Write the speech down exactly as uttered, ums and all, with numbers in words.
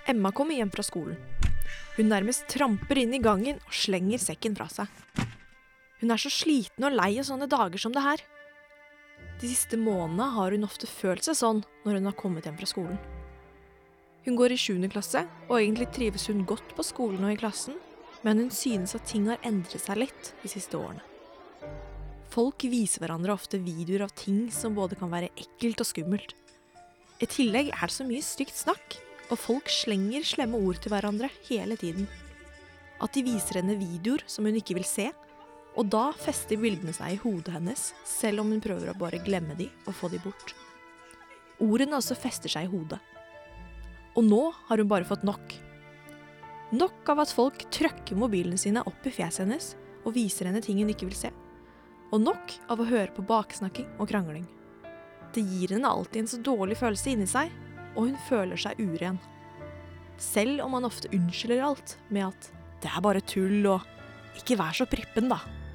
Emma kommer hjem fra skolen. Hun nærmest tramper inn i gangen og slenger sekken fra seg. Hun er så sliten og lei av sånne dager som det her. De siste månedene har hun ofte følt seg sånn når hun har kommet hjem fra skolen. Hun går i sjuende klasse, og egentlig trives hun godt på skolen og i klassen, men hun synes at ting har endret seg litt de siste årene. Folk viser hverandre ofte videoer av ting som både kan være ekkelt og skummelt. I tillegg er det så mye stygt snakk, og folk slenger slemme ord til hverandre hele tiden. At de viser henne videoer som hun ikke vil se, og da fester bildene seg i hodet hennes, selv om hun prøver å bare glemme de og få de bort. Ordene også fester seg i hodet. Og nå har hun bare fått nok. Nok av at folk trykker mobilene sine opp i fjeset hennes og viser henne ting hun ikke vil se. Og nok av å høre på baksnakking og krangling. Det gir henne alltid en så dårlig følelse inni seg, og hun føler seg uren. Selv om man ofte unnskylder alt med at det er bare tull og ikke vær så prippen da.